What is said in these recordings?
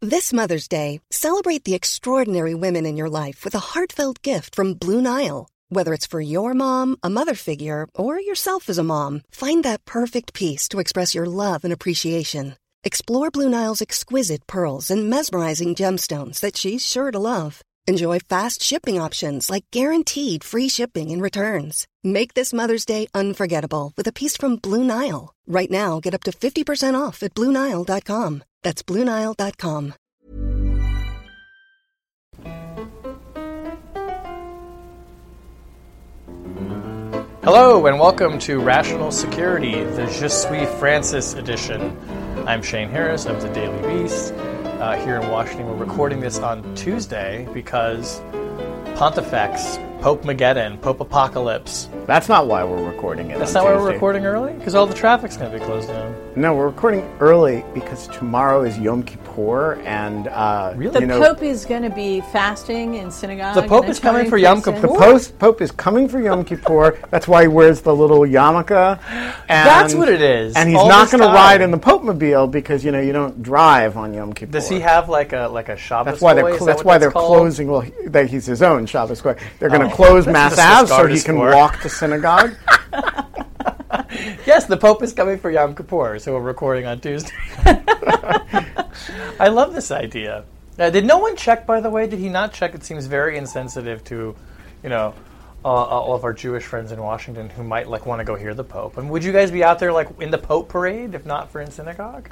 This Mother's Day, celebrate the extraordinary women in your life with a heartfelt gift from Blue Nile. Whether it's for your mom, a mother figure, or yourself as a mom, find that perfect piece to express your love and appreciation. Explore Blue Nile's exquisite pearls and mesmerizing gemstones that she's sure to love. Enjoy fast shipping options like guaranteed free shipping and returns. Make this Mother's Day unforgettable with a piece from Blue Nile. Right now, get up to 50% off at BlueNile.com. That's BlueNile.com. Hello and welcome to Rational Security, the Je suis Francis edition. I'm Shane Harris of the Daily Beast. Here in Washington, we're recording this on Tuesday because Pontifex, Pope Mageddon, Pope Apocalypse. That's not why we're recording it. That's not why we're recording early? Because all the traffic's going to be closed down. No, we're recording early because tomorrow is Yom Kippur, and really? The Pope is going to be fasting in synagogue. The Pope is coming for Yom Kippur? The Pope is coming for Yom Kippur. That's why he wears the little yarmulke. That's what it is. And he's not going to ride in the Pope-mobile because, you don't drive on Yom Kippur. Does he have like a Shabbos That's why they're called? closing. Well, he's his own Shabbos goy. They're going to close Mass Ave so he can walk to synagogue. Yes, the Pope is coming for Yom Kippur, so we're recording on Tuesday. I love this idea. Did no one check, by the way? Did he not check? It seems very insensitive to, all of our Jewish friends in Washington who might want to go hear the Pope. And would you guys be out there in the Pope parade, if not for in synagogue?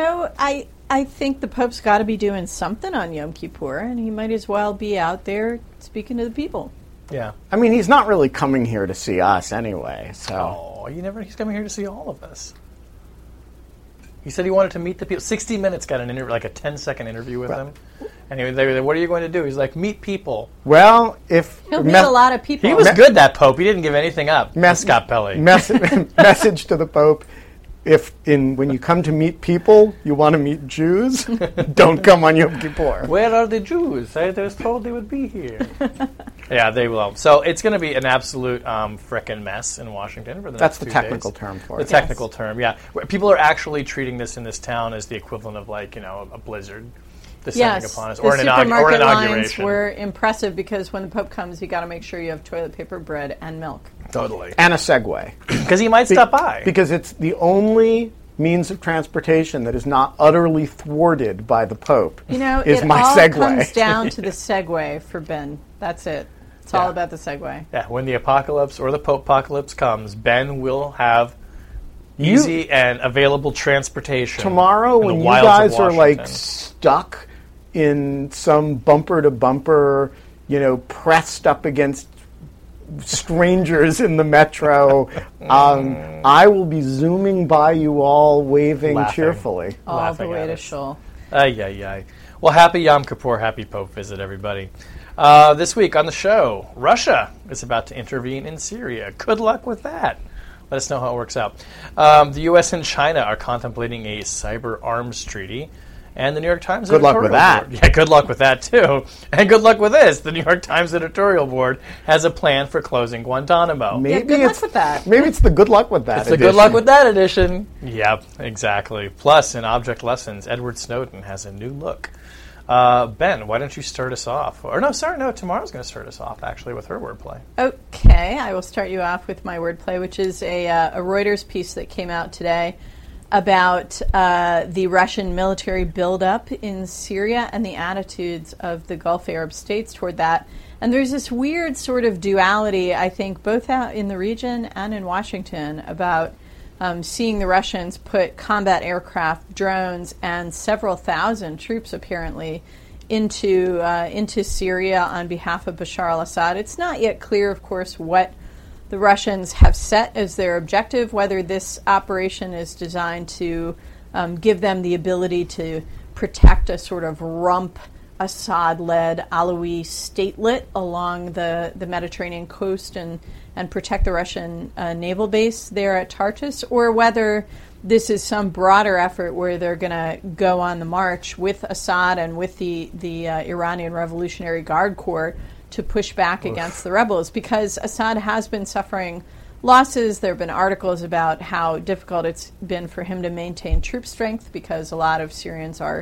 I think the Pope's got to be doing something on Yom Kippur, and he might as well be out there speaking to the people. Yeah. I mean, he's not really coming here to see us anyway, so... He's coming here to see all of us. He said he wanted to meet the people. 60 Minutes got an interview, like a 10-second interview with him. And they were like, what are you going to do? He's like, meet people. Well, He'll meet a lot of people. He was good, that Pope. He didn't give anything up. Scott Pelley. Message to the Pope. When you come to meet people, you want to meet Jews, don't come on Yom Kippur. Where are the Jews? I was told they would be here. Yeah, they will. So it's going to be an absolute frickin' mess in Washington for the next 2 days. That's the technical term for it. The technical term, yeah. People are actually treating this in this town as the equivalent of a blizzard descending upon us, or an inauguration. Lines were impressive because when the Pope comes, you got to make sure you have toilet paper, bread, and milk. Totally. And a Segway. Because he might stop by. Because it's the only means of transportation that is not utterly thwarted by the Pope. It all comes down to the Segway for Ben. That's it. It's all about the Segway. Yeah, when the apocalypse or the Pope-apocalypse comes, Ben will have easy and available transportation. Tomorrow, when you guys are stuck in some bumper-to-bumper, pressed up against strangers in the metro, I will be zooming by you all, waving cheerfully. All the way to Shul. Well, happy Yom Kippur, happy Pope visit, everybody. This week on the show, Russia is about to intervene in Syria. Good luck with that. Let us know how it works out. The U.S. and China are contemplating a cyber arms treaty. And the New York Times Good luck with that. Yeah, good luck with that, too. And good luck with this. The New York Times editorial board has a plan for closing Guantanamo. Good luck with that. Maybe it's the good luck with that edition. It's the good luck with that edition. Yep, exactly. Plus, in Object Lessons, Edward Snowden has a new look. Ben, why don't you start us off? Tomorrow's going to start us off, actually, with her wordplay. Okay, I will start you off with my wordplay, which is a Reuters piece that came out today about the Russian military buildup in Syria and the attitudes of the Gulf Arab states toward that. And there's this weird sort of duality, I think, both out in the region and in Washington about seeing the Russians put combat aircraft, drones, and several thousand troops, apparently, into Syria on behalf of Bashar al-Assad. It's not yet clear, of course, what the Russians have set as their objective, whether this operation is designed to give them the ability to protect a sort of rump Assad-led Alawi statelet along the Mediterranean coast and protect the Russian naval base there at Tartus, or whether this is some broader effort where they're going to go on the march with Assad and with the Iranian Revolutionary Guard Corps to push back against the rebels, because Assad has been suffering losses. There have been articles about how difficult it's been for him to maintain troop strength because a lot of Syrians are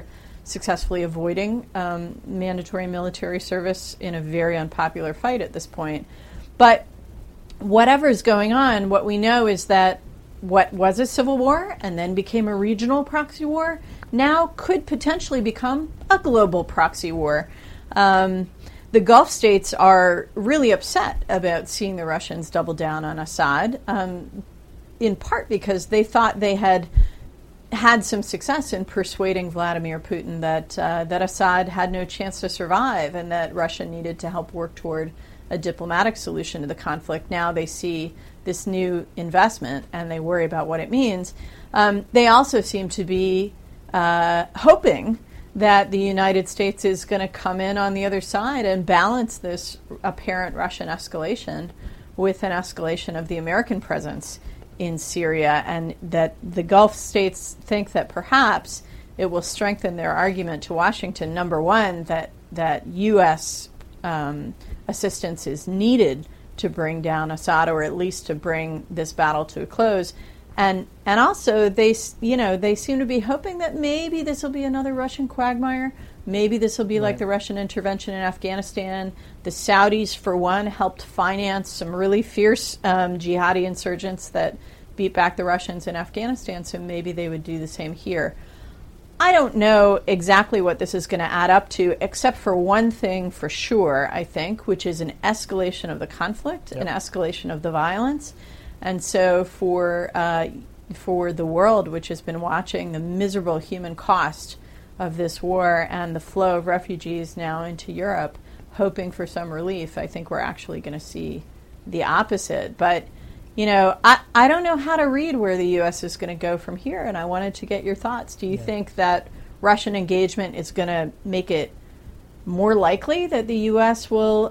successfully avoiding mandatory military service in a very unpopular fight at this point. But whatever is going on, what we know is that what was a civil war and then became a regional proxy war now could potentially become a global proxy war. The Gulf states are really upset about seeing the Russians double down on Assad, in part because they thought they had some success in persuading Vladimir Putin that Assad had no chance to survive and that Russia needed to help work toward a diplomatic solution to the conflict. Now they see this new investment and they worry about what it means. They also seem to be hoping that the United States is going to come in on the other side and balance this apparent Russian escalation with an escalation of the American presence in Syria, and that the Gulf states think that perhaps it will strengthen their argument to Washington, number one, that U.S. Assistance is needed to bring down Assad, or at least to bring this battle to a close. And also they seem to be hoping that maybe this will be another Russian quagmire. Maybe this will be like the Russian intervention in Afghanistan. The Saudis, for one, helped finance some really fierce jihadi insurgents that beat back the Russians in Afghanistan, so maybe they would do the same here. I don't know exactly what this is going to add up to, except for one thing for sure, I think, which is an escalation of the conflict, an escalation of the violence. And so for the world, which has been watching the miserable human cost of this war and the flow of refugees now into Europe, hoping for some relief, I think we're actually going to see the opposite. But, I don't know how to read where the U.S. is going to go from here, and I wanted to get your thoughts. Do you think that Russian engagement is going to make it more likely that the U.S. will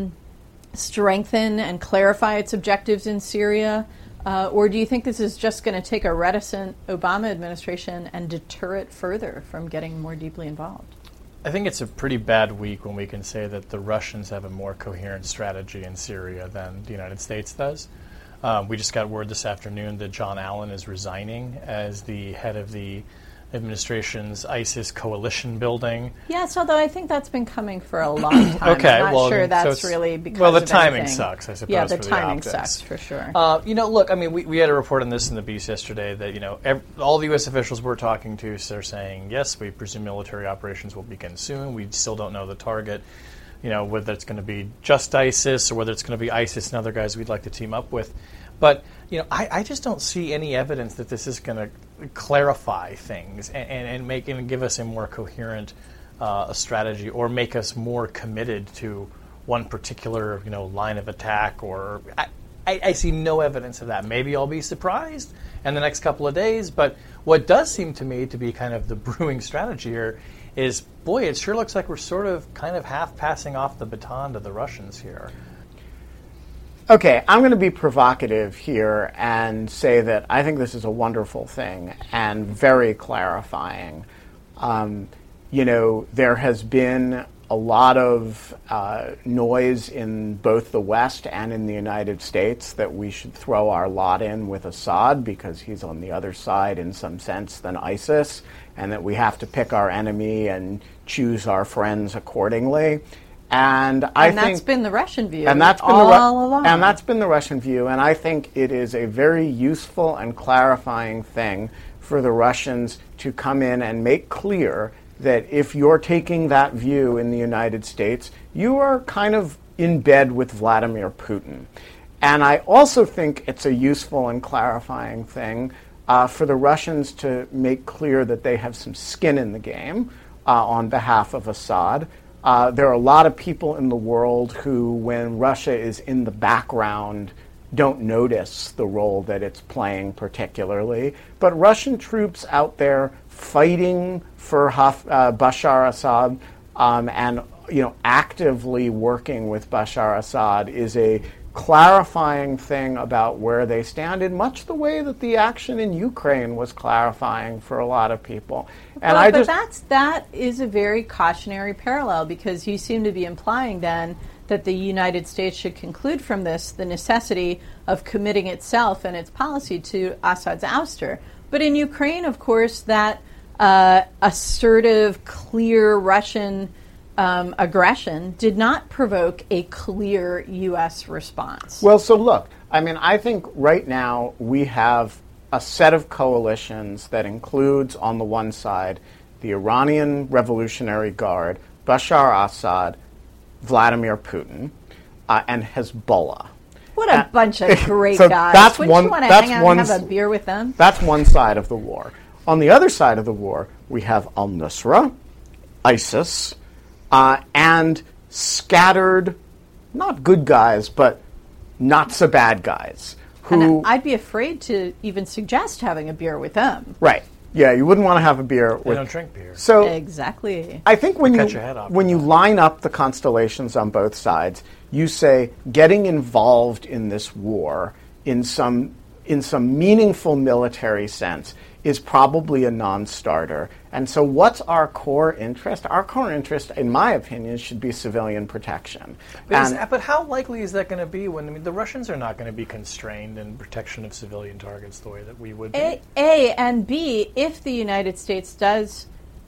strengthen and clarify its objectives in Syria? Or do you think this is just going to take a reticent Obama administration and deter it further from getting more deeply involved? I think it's a pretty bad week when we can say that the Russians have a more coherent strategy in Syria than the United States does. We just got word this afternoon that John Allen is resigning as the head of the administration's ISIS coalition building. Yes, although I think that's been coming for a long time. Okay, I'm not sure that's really because well, the of timing anything. sucks, I suppose. Yeah, the for timing the optics. sucks for sure. Look, I mean, we had a report on this in the Beast yesterday that all the U.S. officials we're talking to are saying yes, we presume military operations will begin soon. We still don't know the target. Whether it's going to be just ISIS or whether it's going to be ISIS and other guys we'd like to team up with. But, I just don't see any evidence that this is going to clarify things and give us a more coherent strategy or make us more committed to one particular, line of attack. Or I see no evidence of that. Maybe I'll be surprised in the next couple of days. But what does seem to me to be kind of the brewing strategy here is, boy, it sure looks like we're sort of kind of half passing off the baton to the Russians here. Okay, I'm going to be provocative here and say that I think this is a wonderful thing and very clarifying. There has been a lot of noise in both the West and in the United States that we should throw our lot in with Assad because he's on the other side in some sense than ISIS, and that we have to pick our enemy and choose our friends accordingly. And that's been the Russian view and that's been all along. And that's been the Russian view. And I think it is a very useful and clarifying thing for the Russians to come in and make clear that if you're taking that view in the United States, you are kind of in bed with Vladimir Putin. And I also think it's a useful and clarifying thing for the Russians to make clear that they have some skin in the game on behalf of Assad. There are a lot of people in the world who, when Russia is in the background, don't notice the role that it's playing particularly. But Russian troops out there fighting for Bashar Assad and actively working with Bashar Assad is a clarifying thing about where they stand in much the way that the action in Ukraine was clarifying for a lot of people. And that is a very cautionary parallel, because you seem to be implying then that the United States should conclude from this the necessity of committing itself and its policy to Assad's ouster. But in Ukraine, of course, that assertive, clear Russian aggression did not provoke a clear U.S. response. Well, so look, I mean, I think right now we have a set of coalitions that includes, on the one side, the Iranian Revolutionary Guard, Bashar Assad, Vladimir Putin, and Hezbollah. What a bunch of great so guys. Wouldn't you want to hang out and have a beer with them? That's one side of the war. On the other side of the war, we have al-Nusra, ISIS, and scattered, not good guys, but not so bad guys. And I'd be afraid to even suggest having a beer with them. Right. Yeah, you wouldn't want to have a beer with... They don't drink beer. So exactly. I think when you line up the constellations on both sides, you say getting involved in this war in some meaningful military sense is probably a non-starter. And so what's our core interest? Our core interest, in my opinion, should be civilian protection. But how likely is that going to be when the Russians are not going to be constrained in protection of civilian targets the way that we would be? A, and B, if the United States does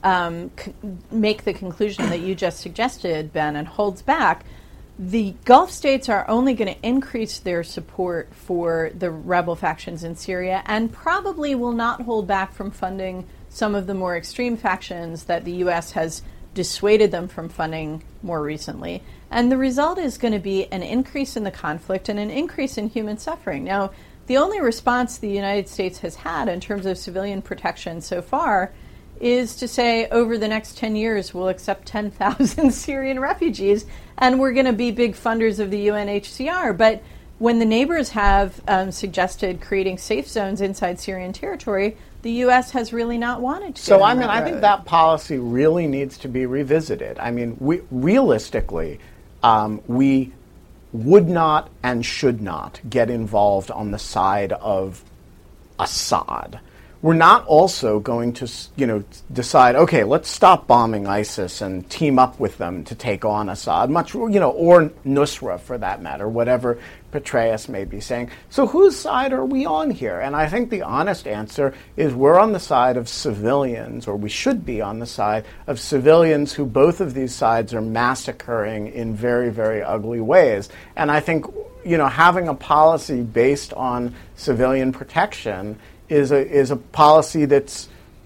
make the conclusion that you just suggested, Ben, and holds back, the Gulf states are only going to increase their support for the rebel factions in Syria and probably will not hold back from funding some of the more extreme factions that the U.S. has dissuaded them from funding more recently. And the result is going to be an increase in the conflict and an increase in human suffering. Now, the only response the United States has had in terms of civilian protection so far is to say over the next 10 years we'll accept 10,000 Syrian refugees and we're going to be big funders of the UNHCR. But when the neighbors have suggested creating safe zones inside Syrian territory, the U.S. has really not wanted to. So, I think that policy really needs to be revisited. I mean, realistically, we would not and should not get involved on the side of Assad. We're not also going to, decide, okay, let's stop bombing ISIS and team up with them to take on Assad, or Nusra for that matter, whatever Petraeus may be saying. So whose side are we on here? And I think the honest answer is we're on the side of civilians, or we should be on the side of civilians who both of these sides are massacring in very, very ugly ways. And I think, having a policy based on civilian protection is a policy that's,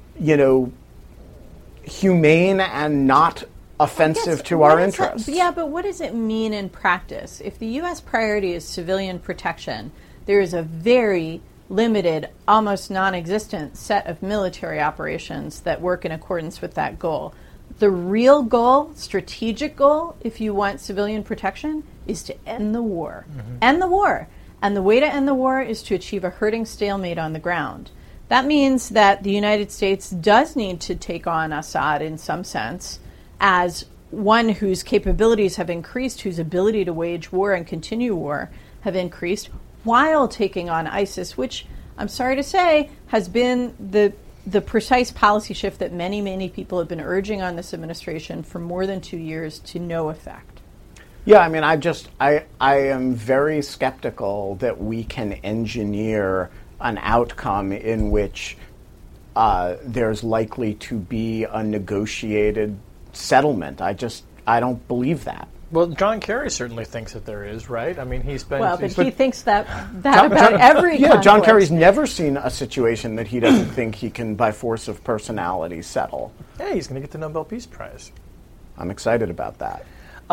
humane and not offensive to our interests. Yeah, but what does it mean in practice? If the U.S. priority is civilian protection, there is a very limited, almost non-existent set of military operations that work in accordance with that goal. The real goal, strategic goal, if you want civilian protection, is to end the war. Mm-hmm. End the war. And the way to end the war is to achieve a herding stalemate on the ground. That means that the United States does need to take on Assad in some sense as one whose capabilities have increased, whose ability to wage war and continue war have increased, while taking on ISIS, which, I'm sorry to say, has been the precise policy shift that many, many people have been urging on this administration for more than 2 years to no effect. Yeah, I mean, I am very skeptical that we can engineer an outcome in which there's likely to be a negotiated settlement. I don't believe that. Well, John Kerry certainly thinks that there is, right? I mean, he thinks that about every conflict. John Kerry's never seen a situation that he doesn't think he can, by force of personality, settle. Hey, he's going to get the Nobel Peace Prize. I'm excited about that.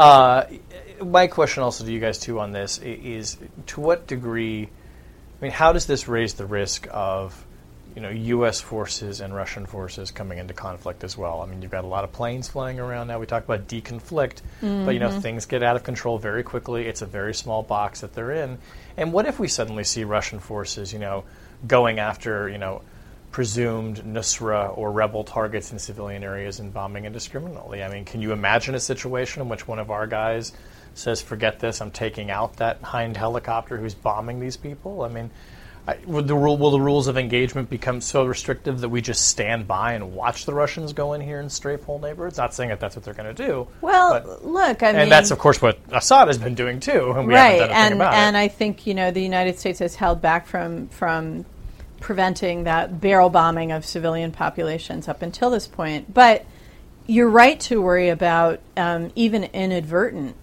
My question also to you guys, too, on this is to what degree, how does this raise the risk of, U.S. forces and Russian forces coming into conflict as well? I mean, you've got a lot of planes flying around now. We talk about deconflict, but, things get out of control very quickly. It's a very small box that they're in. And what if we suddenly see Russian forces, going after, presumed Nusra or rebel targets in civilian areas and bombing indiscriminately? I mean, can you imagine a situation in which one of our guys says, forget this, I'm taking out that Hind helicopter who's bombing these people? I mean, will the rules of engagement become so restrictive that we just stand by and watch the Russians go in here and strafe whole neighborhoods? Not saying that that's what they're going to do. Well, look, I mean... And that's, of course, what Assad has been doing, too, and we haven't done a thing about it. And I think, the United States has held back from preventing that barrel bombing of civilian populations up until this point. But you're right to worry about even inadvertent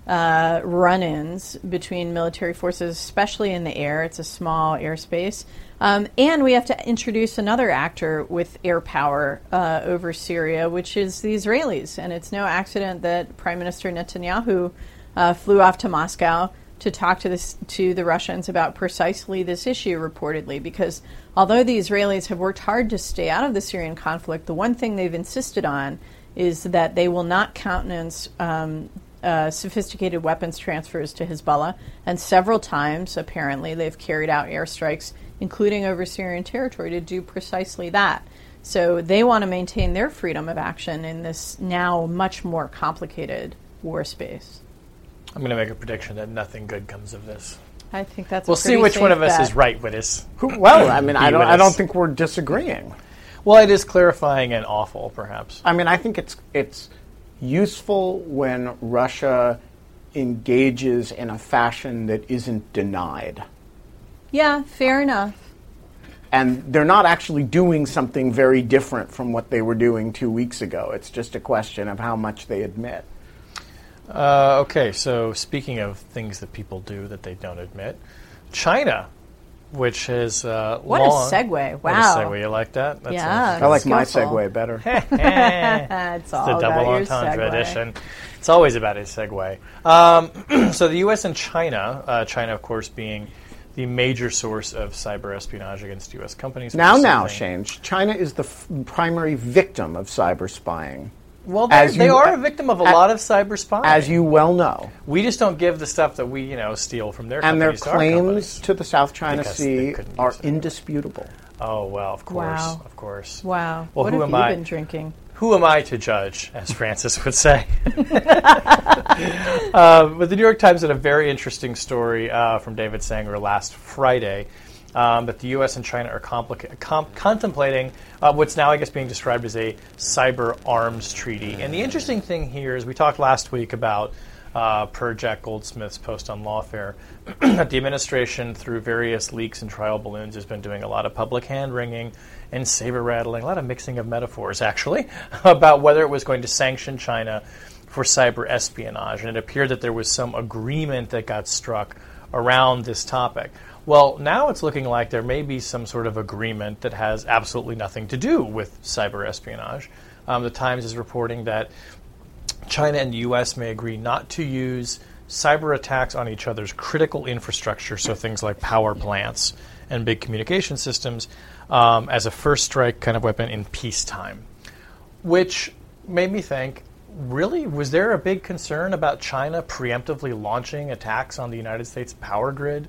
run-ins between military forces, especially in the air. It's a small airspace. And we have to introduce another actor with air power over Syria, which is the Israelis. And it's no accident that Prime Minister Netanyahu flew off to Moscow to talk to the Russians about precisely this issue, reportedly, because although the Israelis have worked hard to stay out of the Syrian conflict, the one thing they've insisted on is that they will not countenance sophisticated weapons transfers to Hezbollah, and several times, apparently, they've carried out airstrikes, including over Syrian territory, to do precisely that. So they want to maintain their freedom of action in this now much more complicated war space. I'm going to make a prediction that nothing good comes of this. I think that's we'll a pretty see which safe one of us bet. is right, Wittes. Well, I mean, I don't think we're disagreeing. Well, it is clarifying and awful, perhaps. I mean, I think it's useful when Russia engages in a fashion that isn't denied. Yeah, fair enough. And they're not actually doing something very different from what they were doing 2 weeks ago. It's just a question of how much they admit. Okay, so speaking of things that people do that they don't admit, China, which has what a segue! Wow, what a segue. You like that? That's yeah, I like my segue better. It's all the double about your entendre segue. edition. It's always about a segue. So the U.S. and China, China, of course, being the major source of cyber espionage against U.S. companies. Now, Shane, China is the primary victim of cyber spying. Well, they are a victim of a lot of cyber spying. As you well know. We just don't give the stuff that we, steal from their and companies their to our claims companies. to the South China Because Sea are indisputable. Oh, well, of course. Wow. Of course. Wow. Well, what who have am you I? been drinking? Who am I to judge, as Francis would say? But the New York Times had a very interesting story from David Sanger last Friday that the U.S. and China are contemplating what's now, I guess, being described as a cyber arms treaty. And the interesting thing here is we talked last week about per Jack Goldsmith's post on Lawfare that the administration, through various leaks and trial balloons, has been doing a lot of public hand-wringing and saber-rattling, a lot of mixing of metaphors, actually, about whether it was going to sanction China for cyber espionage. And it appeared that there was some agreement that got struck around this topic. Well, now it's looking like there may be some sort of agreement that has absolutely nothing to do with cyber espionage. The Times is reporting that China and the U.S. may agree not to use cyber attacks on each other's critical infrastructure, so things like power plants and big communication systems, as a first strike kind of weapon in peacetime. Which made me think, really, was there a big concern about China preemptively launching attacks on the United States power grid?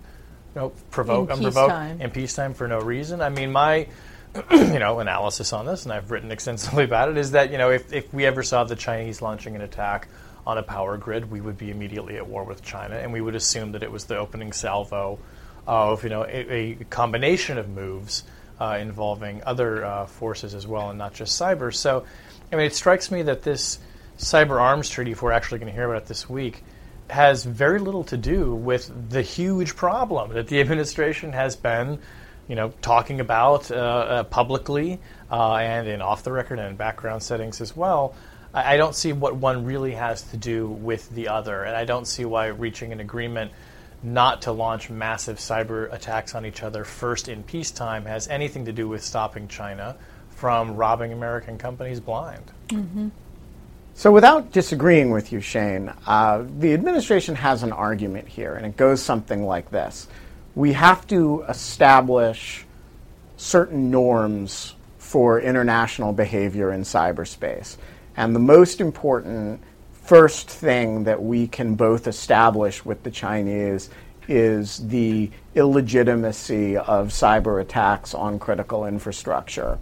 Unprovoked in peacetime for no reason. I mean, my analysis on this, and I've written extensively about it, is that if we ever saw the Chinese launching an attack on a power grid, we would be immediately at war with China, and we would assume that it was the opening salvo of a combination of moves involving other forces as well, and not just cyber. So, I mean, it strikes me that this cyber arms treaty, if we're actually going to hear about it this week, has very little to do with the huge problem that the administration has been, talking about publicly and in off-the-record and in background settings as well. I don't see what one really has to do with the other, and I don't see why reaching an agreement not to launch massive cyber attacks on each other first in peacetime has anything to do with stopping China from robbing American companies blind. Mm-hmm. So without disagreeing with you, Shane, the administration has an argument here, and it goes something like this. We have to establish certain norms for international behavior in cyberspace. And the most important first thing that we can both establish with the Chinese is the illegitimacy of cyber attacks on critical infrastructure.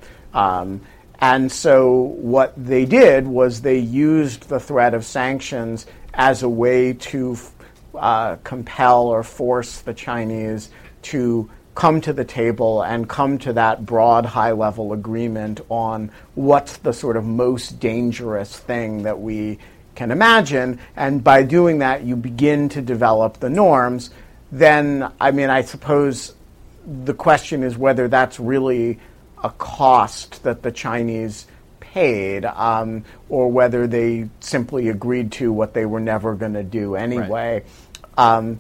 And so what they did was they used the threat of sanctions as a way to compel or force the Chinese to come to the table and come to that broad, high-level agreement on what's the sort of most dangerous thing that we can imagine. And by doing that, you begin to develop the norms. Then, I mean, I suppose the question is whether that's really a cost that the Chinese paid, or whether they simply agreed to what they were never going to do anyway. Right.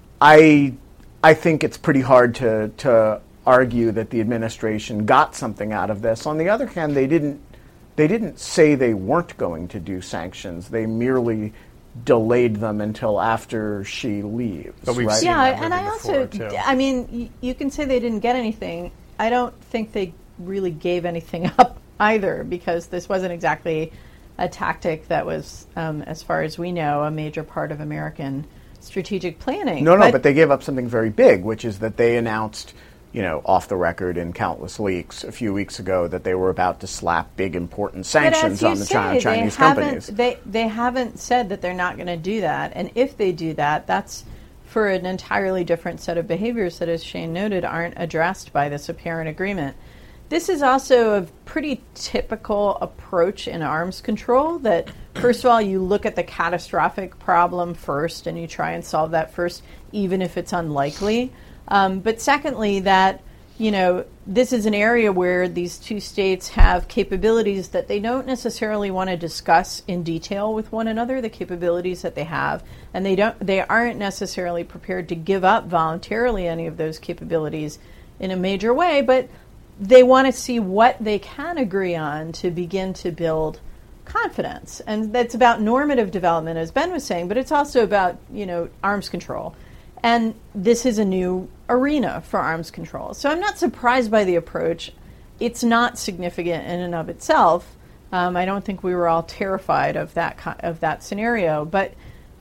I think it's pretty hard to argue that the administration got something out of this. On the other hand, they didn't say they weren't going to do sanctions. They merely delayed them until after she leaves. But we've seen that and I also, too. I mean, you can say they didn't get anything. I don't think they really gave anything up either, because this wasn't exactly a tactic that was, as far as we know, a major part of American strategic planning. No, but they gave up something very big, which is that they announced, off the record in countless leaks a few weeks ago, that they were about to slap big important sanctions on the Chinese companies. They haven't said that they're not going to do that, and if they do that, that's for an entirely different set of behaviors that, as Shane noted, aren't addressed by this apparent agreement. This is also a pretty typical approach in arms control, that first of all, you look at the catastrophic problem first and you try and solve that first, even if it's unlikely. But secondly, that, this is an area where these two states have capabilities that they don't necessarily want to discuss in detail with one another, the capabilities that they have, and they aren't necessarily prepared to give up voluntarily any of those capabilities in a major way, but they want to see what they can agree on to begin to build confidence. And that's about normative development, as Ben was saying, but it's also about, arms control. And this is a new arena for arms control. So I'm not surprised by the approach. It's not significant in and of itself. I don't think we were all terrified of that scenario. But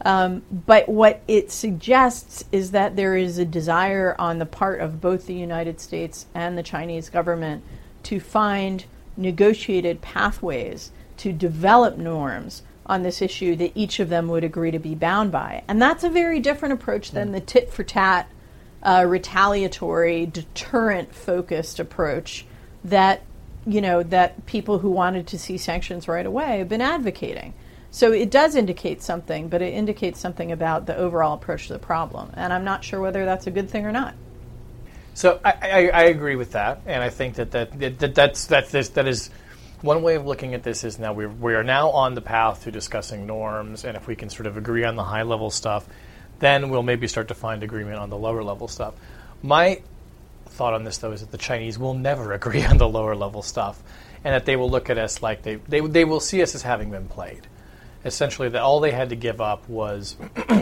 what it suggests is that there is a desire on the part of both the United States and the Chinese government to find negotiated pathways to develop norms on this issue that each of them would agree to be bound by. And that's a very different approach than the tit-for-tat, retaliatory, deterrent-focused approach that, that people who wanted to see sanctions right away have been advocating. So it does indicate something, but it indicates something about the overall approach to the problem. And I'm not sure whether that's a good thing or not. So I agree with that, and I think that is one way of looking at this is now we are now on the path to discussing norms, and if we can sort of agree on the high level stuff, then we'll maybe start to find agreement on the lower level stuff. My thought on this, though, is that the Chinese will never agree on the lower level stuff, and that they will look at us like they will see us as having been played. Essentially, that all they had to give up was,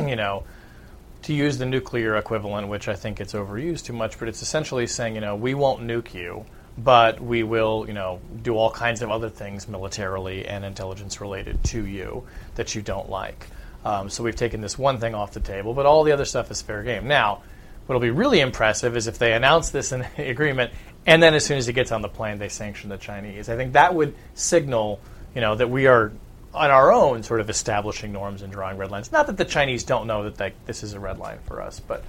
to use the nuclear equivalent, which I think it's overused too much, but it's essentially saying, we won't nuke you, but we will, do all kinds of other things militarily and intelligence related to you that you don't like. So we've taken this one thing off the table, but all the other stuff is fair game. Now, what'll be really impressive is if they announce this in the agreement, and then as soon as it gets on the plane, they sanction the Chinese. I think that would signal, that we are on our own sort of establishing norms and drawing red lines. Not that the Chinese don't know that this is a red line for us, but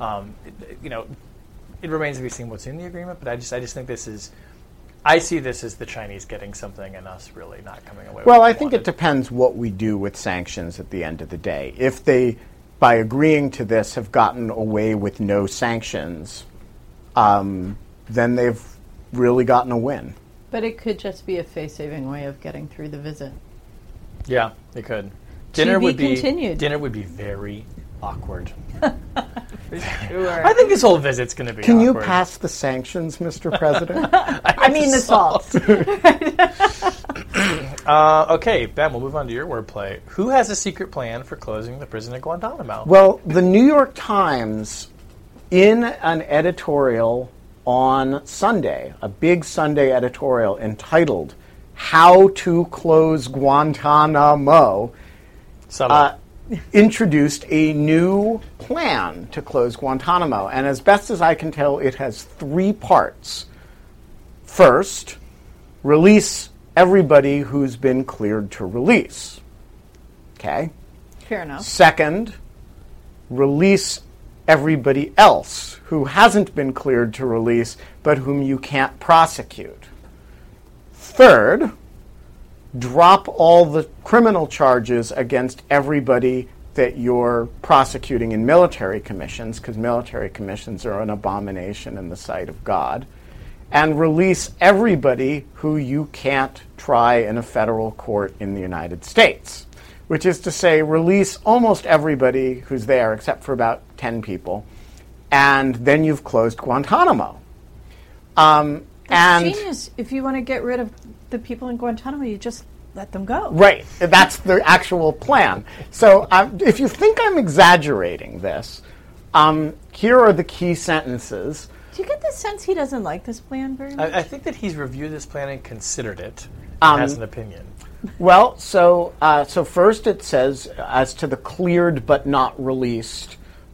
it remains to be seen what's in the agreement. But I just think I see this as the Chinese getting something and us really not coming away with Well, I think it depends what we do with sanctions at the end of the day. If they, by agreeing to this, have gotten away with no sanctions, then they've really gotten a win. But it could just be a face-saving way of getting through the visit. Yeah, it could. Dinner would be continued. Dinner would be very awkward. For sure. I think this whole visit's going to be Can awkward. you pass the sanctions, Mr. President? I mean the salt. Okay, Ben, we'll move on to your wordplay. Who has a secret plan for closing the prison at Guantanamo? Well, the New York Times, in an editorial on Sunday, a big Sunday editorial entitled How to Close Guantanamo, introduced a new plan to close Guantanamo. And as best as I can tell, it has 3 parts. First, release everybody who's been cleared to release. Okay? Fair enough. Second, release everybody else who hasn't been cleared to release but whom you can't prosecute. Third, drop all the criminal charges against everybody that you're prosecuting in military commissions, because military commissions are an abomination in the sight of God, and release everybody who you can't try in a federal court in the United States, which is to say release almost everybody who's there except for about 10 people, and then you've closed Guantanamo. That's genius. If you want to get rid of the people in Guantanamo, you just let them go. Right. That's the actual plan. So if you think I'm exaggerating this, here are the key sentences. Do you get the sense he doesn't like this plan very much? I think that he's reviewed this plan and considered it and has an opinion. Well, so first it says, as to the cleared but not released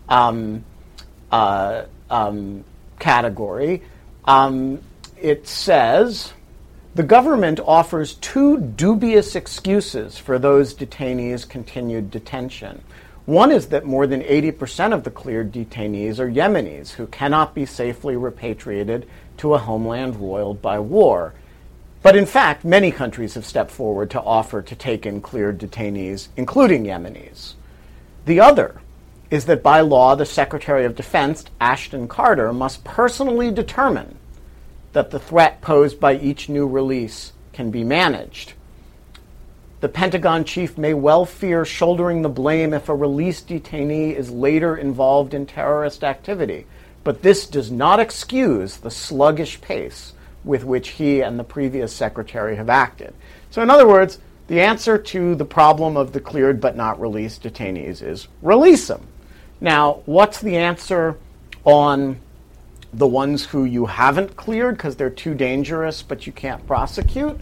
category, it says, the government offers two dubious excuses for those detainees' continued detention. One is that more than 80% of the cleared detainees are Yemenis who cannot be safely repatriated to a homeland roiled by war. But in fact, many countries have stepped forward to offer to take in cleared detainees, including Yemenis. The other is that by law, the Secretary of Defense, Ashton Carter, must personally determine that the threat posed by each new release can be managed. The Pentagon chief may well fear shouldering the blame if a released detainee is later involved in terrorist activity, but this does not excuse the sluggish pace with which he and the previous secretary have acted. So in other words, the answer to the problem of the cleared but not released detainees is release them. Now, what's the answer on the ones who you haven't cleared because they're too dangerous but you can't prosecute?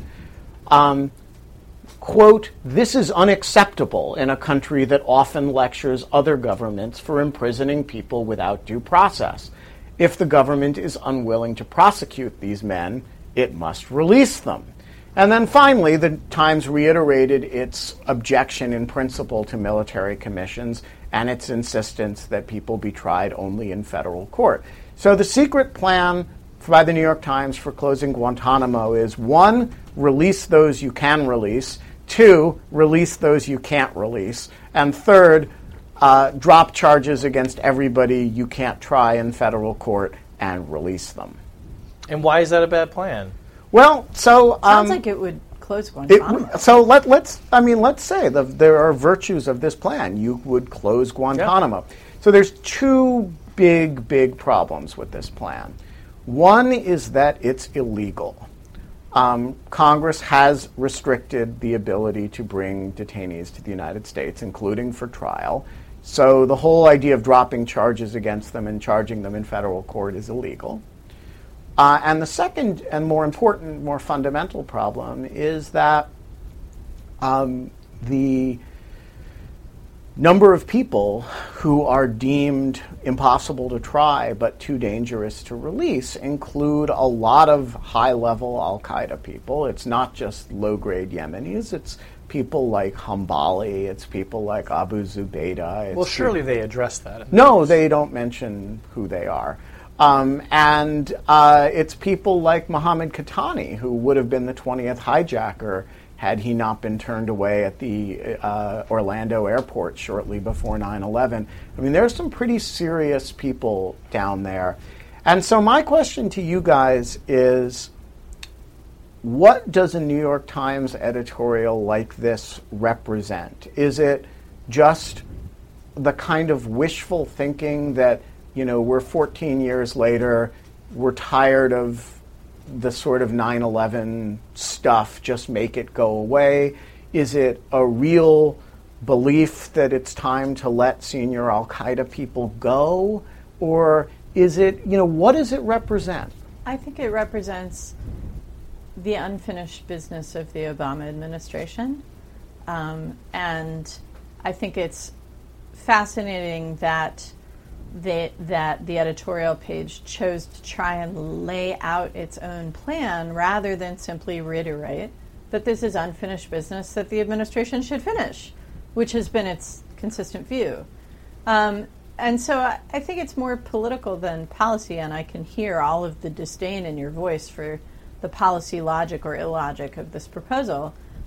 Quote, this is unacceptable in a country that often lectures other governments for imprisoning people without due process. If the government is unwilling to prosecute these men, it must release them. And then finally, the Times reiterated its objection in principle to military commissions and its insistence that people be tried only in federal court. So the secret plan by the New York Times for closing Guantanamo is 1, release those you can release, 2, release those you can't release, and 3rd, drop charges against everybody you can't try in federal court and release them. And why is that a bad plan? Well, so sounds like it would close Guantanamo. Let's say there are virtues of this plan. You would close Guantanamo. Yeah. So there's two big problems with this plan. One is that it's illegal. Congress has restricted the ability to bring detainees to the United States, including for trial. So the whole idea of dropping charges against them and charging them in federal court is illegal. And the second and more important, more fundamental problem is that the number of people who are deemed impossible to try but too dangerous to release include a lot of high-level al-Qaeda people. It's not just low-grade Yemenis. It's people like Hambali. It's people like Abu Zubaydah. Well, surely they address that. No, they don't mention who they are. And it's people like Mohammed Khatani, who would have been the 20th hijacker had he not been turned away at the Orlando airport shortly before 9/11. I mean, there's some pretty serious people down there. And so my question to you guys is, what does a New York Times editorial like this represent? Is it just the kind of wishful thinking that, you know, we're 14 years later, we're tired of the sort of 9/11 stuff, just make it go away? Is it a real belief that it's time to let senior al-Qaeda people go? Or is it, you know, what does it represent? I think it represents the unfinished business of the Obama administration. And I think it's fascinating that the editorial page chose to try and lay out its own plan rather than simply reiterate that this is unfinished business that the administration should finish, which has been its consistent view. And so I think it's more political than policy, and I can hear all of the disdain in your voice for the policy logic or illogic of this proposal.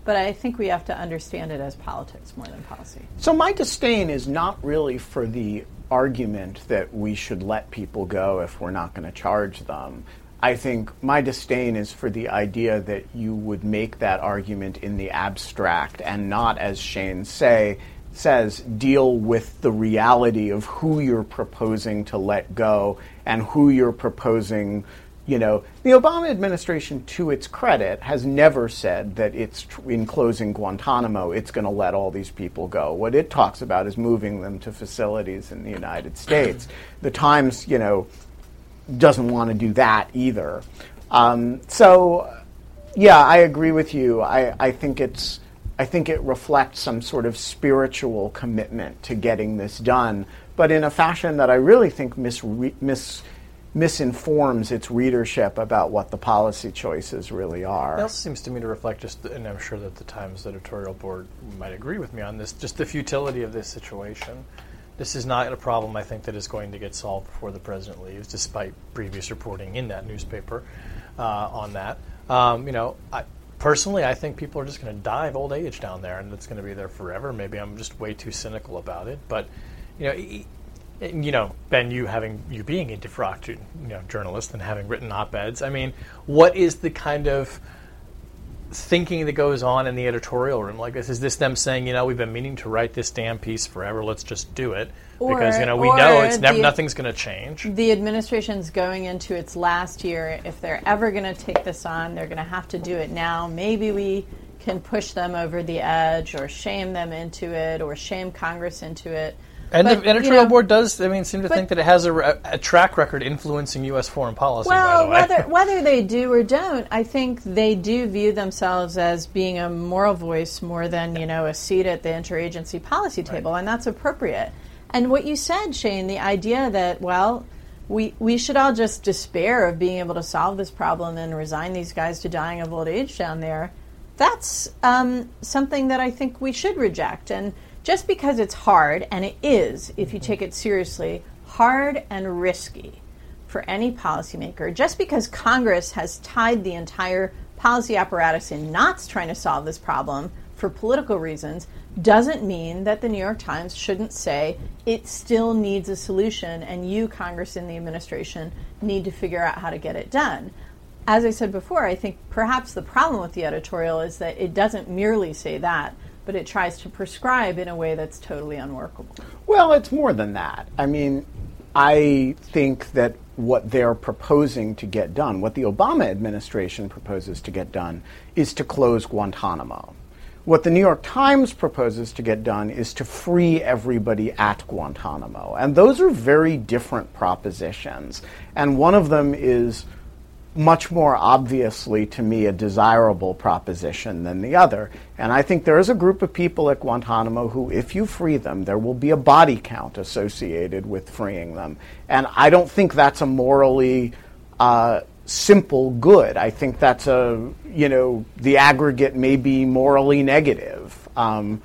But I think we have to understand it as politics more than policy. So my disdain is not really for the argument that we should let people go if we're not going to charge them. I think my disdain is for the idea that you would make that argument in the abstract and not, as Shane says, deal with the reality of who you're proposing to let go and who you're proposing. You know, the Obama administration, to its credit, has never said that it's in closing Guantanamo, it's going to let all these people go. What it talks about is moving them to facilities in the United States. The Times, you know, doesn't want to do that either. So, yeah, I agree with you. I think it reflects some sort of spiritual commitment to getting this done, but in a fashion that I really think misinforms its readership about what the policy choices really are. It also seems to me to reflect and I'm sure that the Times editorial board might agree with me on this, just the futility of this situation. This is not a problem, I think, that is going to get solved before the president leaves, despite previous reporting in that newspaper on that. Personally, I think people are just going to die of old age down there, and it's going to be there forever. Maybe I'm just way too cynical about it, but Ben, you being a defrocked journalist and having written op-eds, I mean, what is the kind of thinking that goes on in the editorial room like this? Is this them saying, we've been meaning to write this damn piece forever, let's just do it, because we know nothing's going to change? The administration's going into its last year. If they're ever going to take this on, they're going to have to do it now. Maybe we can push them over the edge or shame them into it or shame Congress into it. And the editorial board does, seem to think that it has a track record influencing U.S. foreign policy, well, by the way. whether they do or don't, I think they do view themselves as being a moral voice more than, a seat at the interagency policy table, right. And that's appropriate. And what you said, Shane, the idea that, we should all just despair of being able to solve this problem and resign these guys to dying of old age down there, that's something that I think we should reject. And just because it's hard, and it is, if you take it seriously, hard and risky for any policymaker, just because Congress has tied the entire policy apparatus in knots trying to solve this problem for political reasons, doesn't mean that the New York Times shouldn't say it still needs a solution and you, Congress and the administration, need to figure out how to get it done. As I said before, I think perhaps the problem with the editorial is that it doesn't merely say that, but it tries to prescribe in a way that's totally unworkable. Well, it's more than that. I think that what they're proposing to get done, what the Obama administration proposes to get done, is to close Guantanamo. What the New York Times proposes to get done is to free everybody at Guantanamo. And those are very different propositions. And one of them is much more obviously, to me, a desirable proposition than the other. And I think there is a group of people at Guantanamo who, if you free them, there will be a body count associated with freeing them. And I don't think that's a morally simple good. I think that's the aggregate may be morally negative. I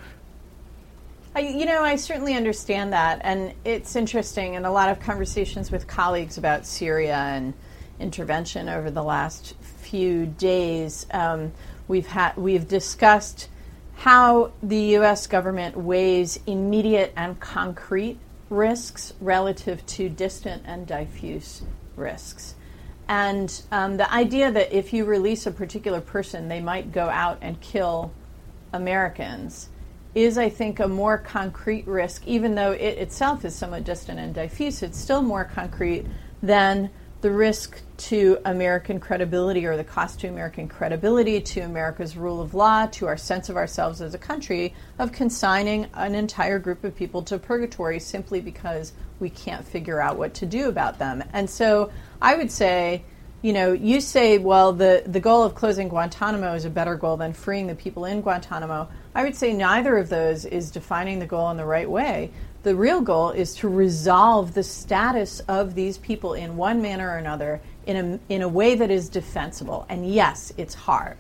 certainly understand that. And it's interesting, in a lot of conversations with colleagues about Syria and intervention over the last few days, we've discussed how the U.S. government weighs immediate and concrete risks relative to distant and diffuse risks. And the idea that if you release a particular person, they might go out and kill Americans is, I think, a more concrete risk. Even though it itself is somewhat distant and diffuse, it's still more concrete than the risk to American credibility or the cost to American credibility, to America's rule of law, to our sense of ourselves as a country, of consigning an entire group of people to purgatory simply because we can't figure out what to do about them. And so I would say, you say, well, the goal of closing Guantanamo is a better goal than freeing the people in Guantanamo. I would say neither of those is defining the goal in the right way. The real goal is to resolve the status of these people in one manner or another in a way that is defensible. And yes, it's hard.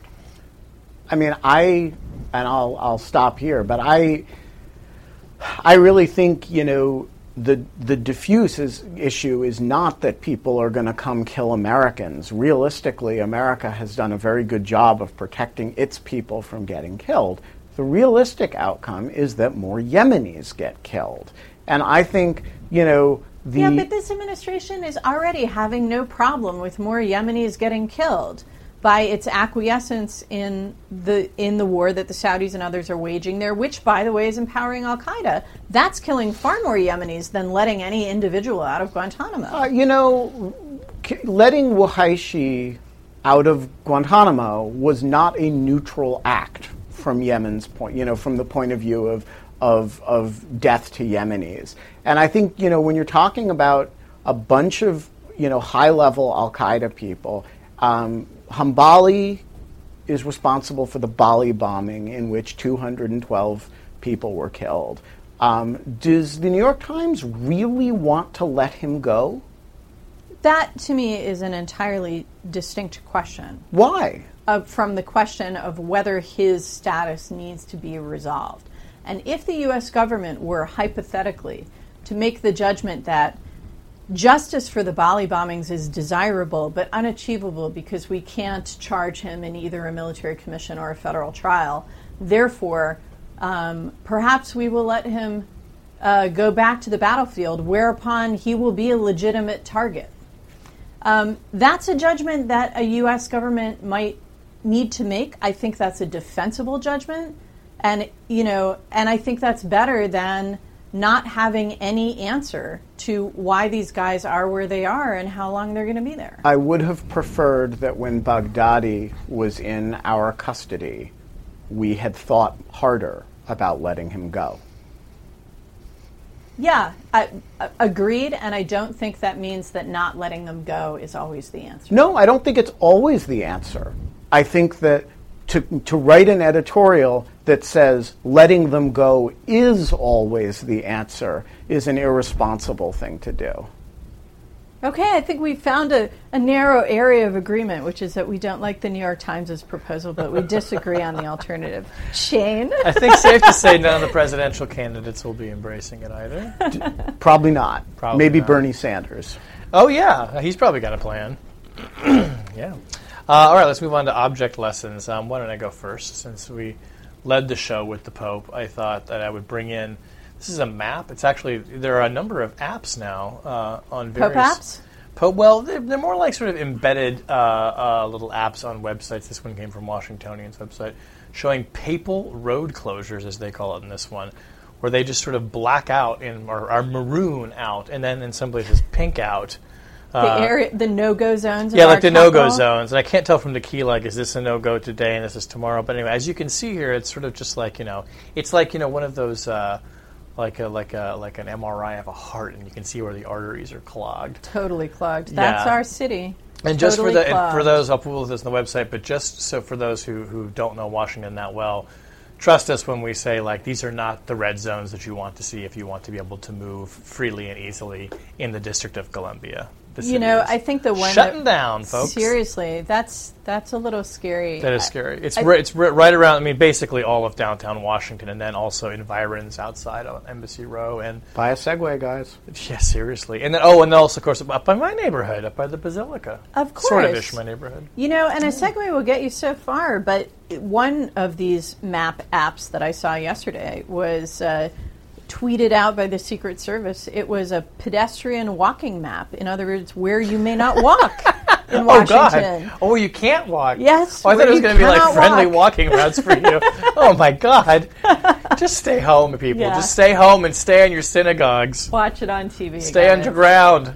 I'll stop here, but I really think, the diffuse issue is not that people are going to come kill Americans. Realistically, America has done a very good job of protecting its people from getting killed. The realistic outcome is that more Yemenis get killed. And I think, but this administration is already having no problem with more Yemenis getting killed by its acquiescence in the war that the Saudis and others are waging there, which, by the way, is empowering al-Qaeda. That's killing far more Yemenis than letting any individual out of Guantanamo. Letting Wuhaishi out of Guantanamo was not a neutral act from Yemen's point, from the point of view of death to Yemenis. And I think, when you're talking about a bunch of, high-level al-Qaeda people, Hambali is responsible for the Bali bombing in which 212 people were killed. Does the New York Times really want to let him go? That, to me, is an entirely distinct question. Why? From the question of whether his status needs to be resolved. And if the U.S. government were hypothetically to make the judgment that justice for the Bali bombings is desirable but unachievable because we can't charge him in either a military commission or a federal trial, therefore, perhaps we will let him go back to the battlefield, whereupon he will be a legitimate target. That's a judgment that a U.S. government might need to make. I think that's a defensible judgment. And, and I think that's better than not having any answer to why these guys are where they are and how long they're going to be there. I would have preferred that when Baghdadi was in our custody, we had thought harder about letting him go. Yeah, agreed, and I don't think that means that not letting them go is always the answer. No, I don't think it's always the answer. I think that to write an editorial that says letting them go is always the answer is an irresponsible thing to do. Okay, I think we found a narrow area of agreement, which is that we don't like the New York Times' proposal, but we disagree on the alternative. Shane? I think safe to say none of the presidential candidates will be embracing it either. Probably not. Maybe not. Bernie Sanders. Oh, yeah. He's probably got a plan. Yeah. All right, let's move on to object lessons. Why don't I go first? Since we led the show with the Pope, I thought that I would bring in, this is a map. It's actually, there are a number of apps now on various... Pope apps? Well, they're more like sort of embedded little apps on websites. This one came from Washingtonian's website, showing papal road closures, as they call it in this one, where they just sort of black out or are maroon out, and then in some places pink out. The no-go zones? Yeah, like the no-go zones. And I can't tell from the key, like, is this a no-go today and this is tomorrow? But anyway, as you can see here, it's sort of just like, it's like, one of those, like an MRI of a heart, and you can see where the arteries are clogged. Totally clogged. That's our city. And just for those, I'll put this on the website, but just so for those who don't know Washington that well, trust us when we say, like, these are not the red zones that you want to see if you want to be able to move freely and easily in the District of Columbia. I think the one shutting down, folks. Seriously, that's a little scary. That is scary. It's right around. I mean, basically all of downtown Washington, and then also environs outside on Embassy Row. And buy a Segway, guys. Yeah, seriously. And then also, of course, up by my neighborhood, up by the Basilica. Of course, sort of ish my neighborhood. And a Segway will get you so far. But one of these map apps that I saw yesterday was tweeted out by the Secret Service. It was a pedestrian walking map. In other words, where you may not walk in Washington. God. Oh, you can't walk. Yes. Oh, I thought it was going to be like friendly walking routes for you. Oh, my God. Just stay home, people. Yeah. Just stay home and stay in your synagogues. Watch it on TV. Stay underground.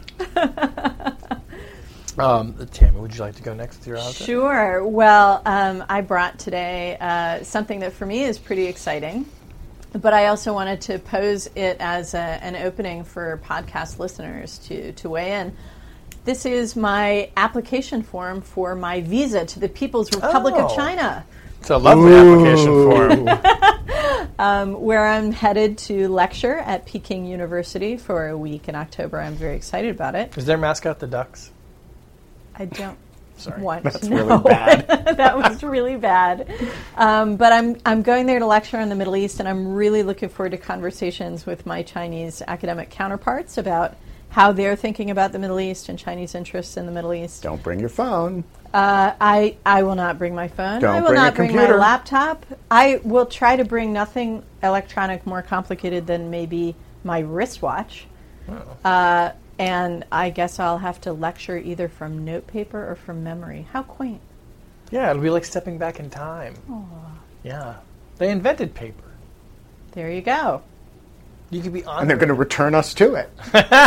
Tammy, would you like to go next with your outfit? Sure. Well, I brought today something that for me is pretty exciting. But I also wanted to pose it as an opening for podcast listeners to weigh in. This is my application form for my visa to the People's Republic of China. It's a lovely application form. Where I'm headed to lecture at Peking University for a week in October. I'm very excited about it. Is their mascot the ducks? I don't Sorry. That's really bad. That was really bad. But I'm going there to lecture on the Middle East, and I'm really looking forward to conversations with my Chinese academic counterparts about how they're thinking about the Middle East and Chinese interests in the Middle East. Don't bring your phone. I will not bring my phone. Don't I will bring not a bring computer. my laptop. I will try to bring nothing electronic more complicated than maybe my wristwatch. Oh. And I guess I'll have to lecture either from notepaper or from memory. How quaint. Yeah, it'll be like stepping back in time. Aww. Yeah. They invented paper. There you go. You could be on. And they're going to return us to it.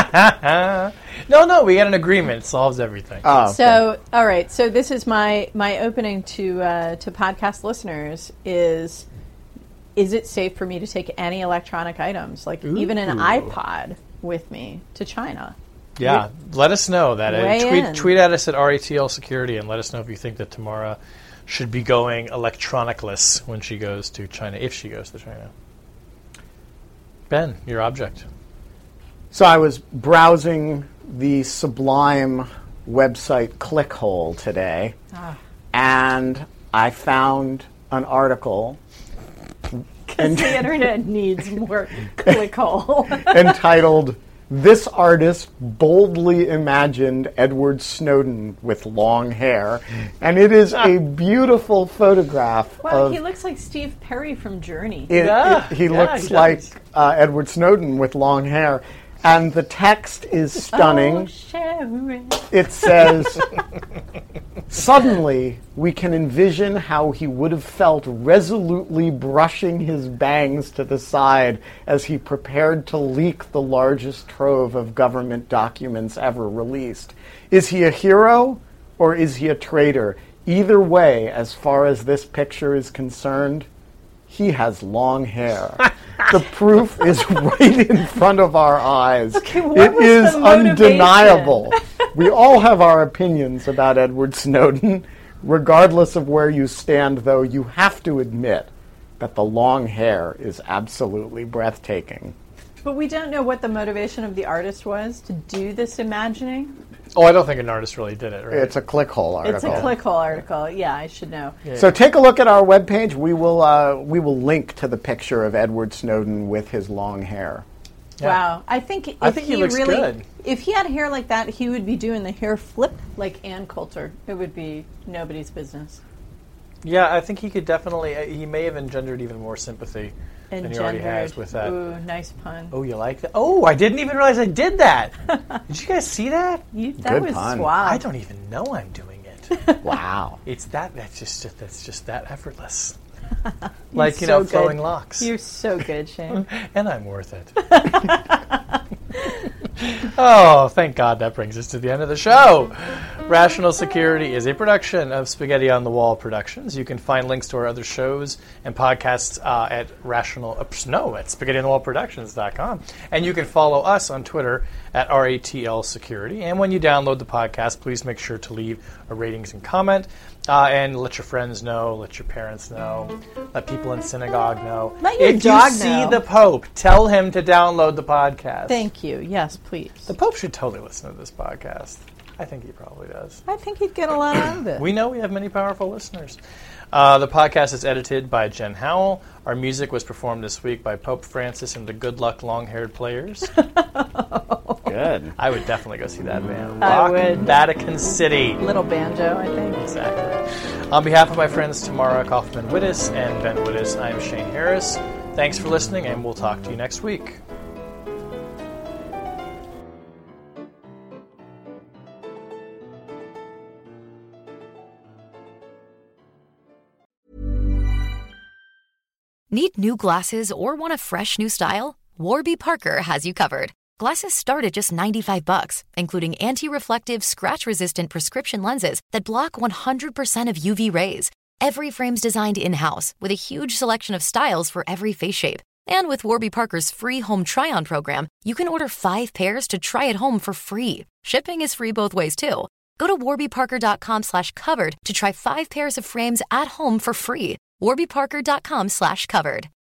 No, we got an agreement. It solves everything. Oh, okay. So, all right. So this is my opening to podcast listeners is it safe for me to take any electronic items, like even an iPod, with me to China? Yeah, let us know that. Weigh in. Tweet at us at RATL Security and let us know if you think that Tamara should be going electronicless when she goes to China, if she goes to China. Ben, your object. So I was browsing the sublime website Clickhole today, and I found an article Because the internet needs more Clickhole. entitled, "This Artist Boldly Imagined Edward Snowden with Long Hair." And it is a beautiful photograph Wow, of... he looks like Steve Perry from Journey. He looks he like does. Edward Snowden with long hair. And the text is stunning. Oh, Sharon. It says, "Suddenly, we can envision how he would have felt resolutely brushing his bangs to the side as he prepared to leak the largest trove of government documents ever released. Is he a hero or is he a traitor? Either way, as far as this picture is concerned, he has long hair." The proof is right in front of our eyes. Okay, what It was is the motivation? undeniable. We all have our opinions about Edward Snowden. Regardless of where you stand, though, you have to admit that the long hair is absolutely breathtaking. But we don't know what the motivation of the artist was to do this imagining. Oh, I don't think an artist really did it, right? It's a Clickhole article. It's a Clickhole article. Yeah, I should know. Yeah. So take a look at our webpage. We will link to the picture of Edward Snowden with his long hair. Yeah. Wow. I think he looks really, good. If he had hair like that, he would be doing the hair flip like Ann Coulter. It would be nobody's business. Yeah, I think he could definitely... he may have engendered even more sympathy than he already has with that. Ooh, nice pun. Oh, you like that? Oh, I didn't even realize I did that. Did you guys see that? That Good was pun. suave. I don't even know I'm doing it. Wow. It's that's just that effortless. You're Like, so flowing good. locks. You're so good, Shane. And I'm worth it. Oh, thank God that brings us to the end of the show. Rational Security is a production of Spaghetti on the Wall Productions. You can find links to our other shows and podcasts at spaghettionthewallproductions.com. And you can follow us on Twitter at RATL Security. And when you download the podcast, please make sure to leave a ratings and comment. And let your friends know, let your parents know, let people in synagogue know. Let your if dog you see know. the Pope, tell him to download the podcast. Thank you. Yes, please. The Pope should totally listen to this podcast. I think he probably does. I think he'd get a lot out of it. We know we have many powerful listeners. The podcast is edited by Jen Howell. Our music was performed this week by Pope Francis and the Good Luck Long-Haired Players. Good. I would definitely go see that band. I Rock would. Vatican City. Little banjo, I think. Exactly. On behalf of my friends Tamara Kaufman-Wittes and Ben Wittes, I'm Shane Harris. Thanks for listening, and we'll talk to you next week. Need new glasses or want a fresh new style? Warby Parker has you covered. Glasses start at just $95, including anti-reflective, scratch-resistant prescription lenses that block 100% of UV rays. Every frame's designed in-house with a huge selection of styles for every face shape. And with Warby Parker's free home try-on program, you can order 5 pairs to try at home for free. Shipping is free both ways, too. Go to warbyparker.com/covered to try 5 pairs of frames at home for free. warbyparker.com/covered.